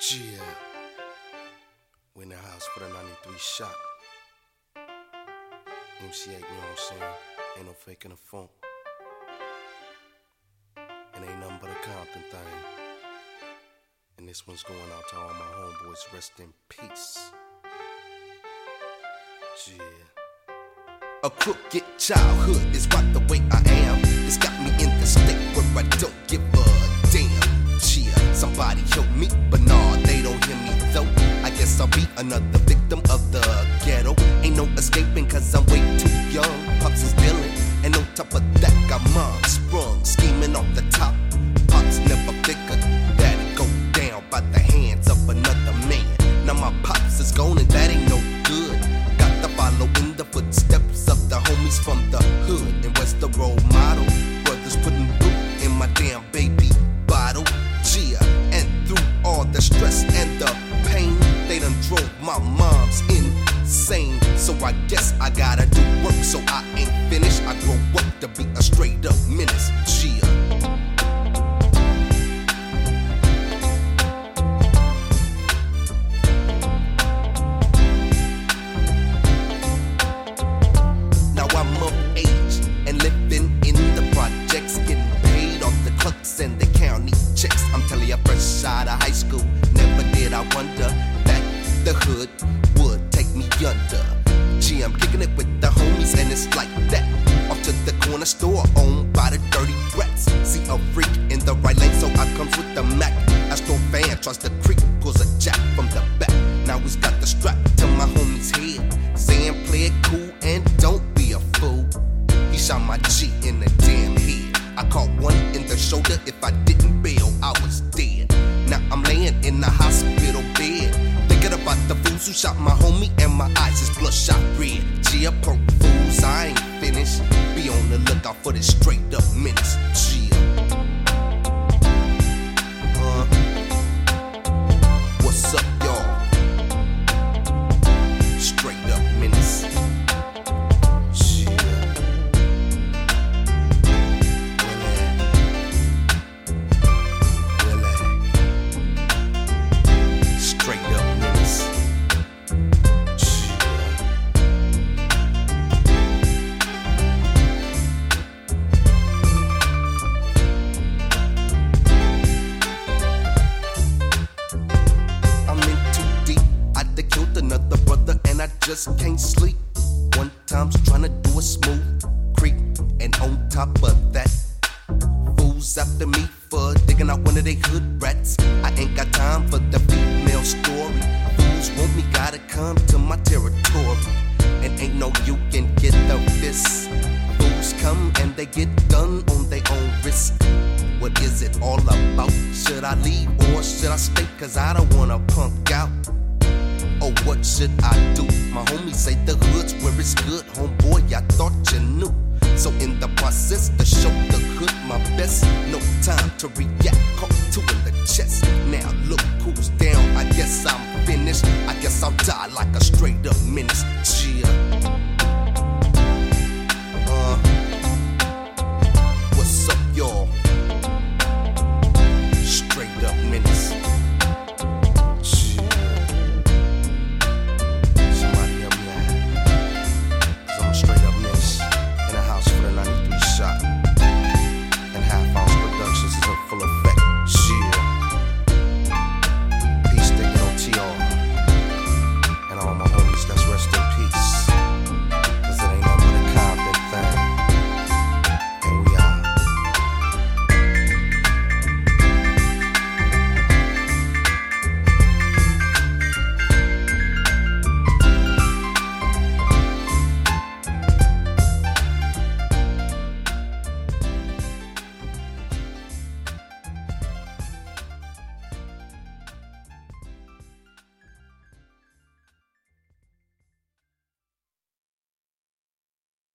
Yeah, we in the house for the 93 shot. MC8, you know what I'm saying? Ain't no faking the funk. And ain't nothing but a Compton thing. And this one's going out to all my homeboys. Rest in peace. Yeah. A crooked childhood is right the way I am. It's got me in the state where I don't give a damn. Yeah, somebody help me, but nah, they don't hear me though. I guess I'll be another victim of the ghetto. Ain't no escaping cause I'm way too young. Pops is dealing, and on top of that got mom sprung, scheming off the top. Pops never figured that it go down by the hands of another man. Now my pops is gone and that ain't no good. Got to follow in the footsteps of the homies from the hood. And what's the role model? Brothers putting boot in my damn baby bottle. Yeah, and through all the stress and the pain, they done drove my mom's insane. So I guess I gotta do work, so I ain't finished. I grow up to be a straight up menace. Yeah. Now I'm of age and living in the projects, getting paid off the clerks and the county checks. I'm telling you, fresh out of high school, never did I wonder that the hood would take me under. Gee, I'm kicking it with the homies and it's like that. Off to the corner store owned by the dirty brats. See a freak in the right lane, so I comes with the Mac. Astro fan tries to creep, pulls a jack from the back. Now he's got the strap to my homie's head, saying play it cool and don't be a fool. He shot my G in the damn head. I caught one in the shoulder. If I didn't bail, I was dead. Now I'm laying in the hospital bed, thinking about the fools who shot my homie, and my eyes is bloodshot red. Gee, punk fools, I ain't finished. Be on the lookout for this straight up menace. Gee. What's up, y'all? Straight up menace. Just can't sleep. One time's trying to do a smooth creep, and on top of that, fools after me for digging out one of they hood rats. I ain't got time for the female story. Fools want me, gotta come to my territory, and ain't no you can get the fist. Fools come and they get done on their own risk. What is it all about? Should I leave or should I stay? Cause I don't wanna punk out. Oh, what should I do? My homies say the hood's where it's good. Homeboy, I thought you knew. So in the process to show the hood my best, no time to react, caught two in the chest. Now look who's down, I guess I'm finished. I guess I'll die like a straight up menace. Yeah. What's up, y'all? Straight up menace.